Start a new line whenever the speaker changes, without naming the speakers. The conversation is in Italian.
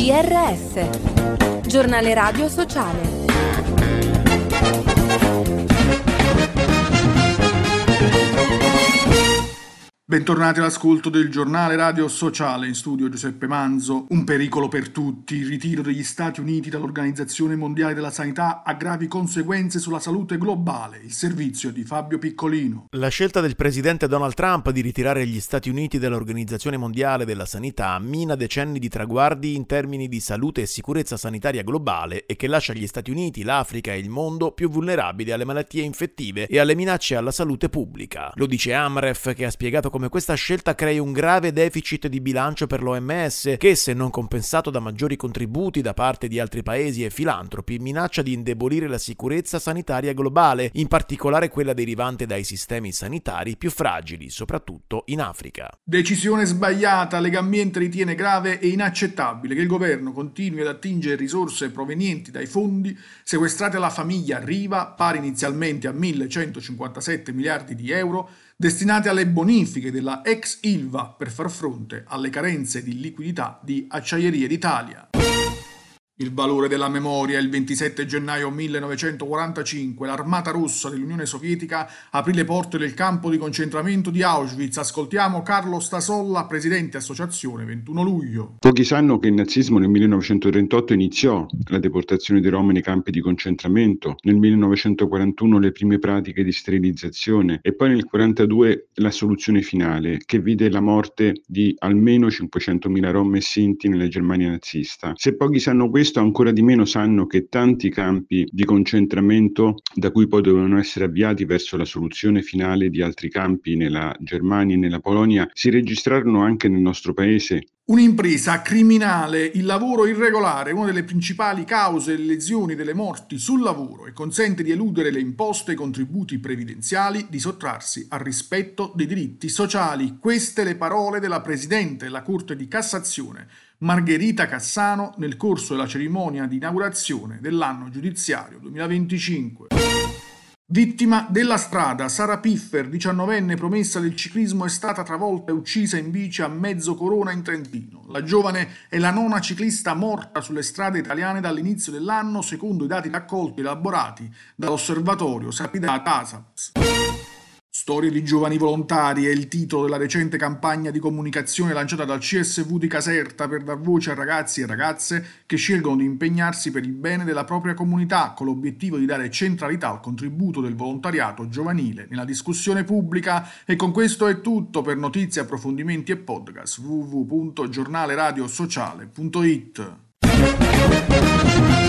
GRS, Giornale Radio Sociale.
Bentornati all'ascolto del Giornale Radio Sociale, in studio Giuseppe Manzo. Un pericolo per tutti, il ritiro degli Stati Uniti dall'Organizzazione Mondiale della Sanità ha gravi conseguenze sulla salute globale, il servizio di Fabio Piccolino.
La scelta del presidente Donald Trump di ritirare gli Stati Uniti dall'Organizzazione Mondiale della Sanità mina decenni di traguardi in termini di salute e sicurezza sanitaria globale e che lascia gli Stati Uniti, l'Africa e il mondo più vulnerabili alle malattie infettive e alle minacce alla salute pubblica. Lo dice Amref, che ha spiegato come questa scelta crei un grave deficit di bilancio per l'OMS che, se non compensato da maggiori contributi da parte di altri paesi e filantropi, minaccia di indebolire la sicurezza sanitaria globale, in particolare quella derivante dai sistemi sanitari più fragili, soprattutto in Africa.
Decisione sbagliata. Legambiente ritiene grave e inaccettabile che il governo continui ad attingere risorse provenienti dai fondi sequestrati alla famiglia Riva, pari inizialmente a 1.157 miliardi di euro, destinati alle bonifiche della ex Ilva per far fronte alle carenze di liquidità di Acciaierie d'Italia. Il valore della memoria. Il 27 gennaio 1945 l'Armata Rossa dell'Unione Sovietica aprì le porte del campo di concentramento di Auschwitz. Ascoltiamo Carlo Stasolla, presidente associazione 21 luglio.
Pochi sanno che il nazismo nel 1938 iniziò la deportazione dei Rom nei campi di concentramento, nel 1941 le prime pratiche di sterilizzazione e poi nel 1942 la soluzione finale, che vide la morte di almeno 500.000 Rom e Sinti nella Germania nazista. Se pochi sanno questo, ancora di meno sanno che tanti campi di concentramento da cui poi dovevano essere avviati verso la soluzione finale di altri campi nella Germania e nella Polonia si registrarono anche nel nostro paese.
Un'impresa criminale, il lavoro irregolare, una delle principali cause delle lesioni delle morti sul lavoro e consente di eludere le imposte e i contributi previdenziali, di sottrarsi al rispetto dei diritti sociali. Queste le parole della Presidente della Corte di Cassazione, Margherita Cassano, nel corso della cerimonia di inaugurazione dell'anno giudiziario 2025. Vittima della strada, Sara Piffer, 19enne promessa del ciclismo, è stata travolta e uccisa in bici a Mezzocorona in Trentino. La giovane è la nona ciclista morta sulle strade italiane dall'inizio dell'anno, secondo i dati raccolti e elaborati dall'osservatorio Sapidata ASAPS. Storie di giovani volontari è il titolo della recente campagna di comunicazione lanciata dal CSV di Caserta per dar voce a ragazzi e ragazze che scelgono di impegnarsi per il bene della propria comunità, con l'obiettivo di dare centralità al contributo del volontariato giovanile nella discussione pubblica. E con questo è tutto. Per notizie, approfondimenti e podcast www.giornaleradiosociale.it.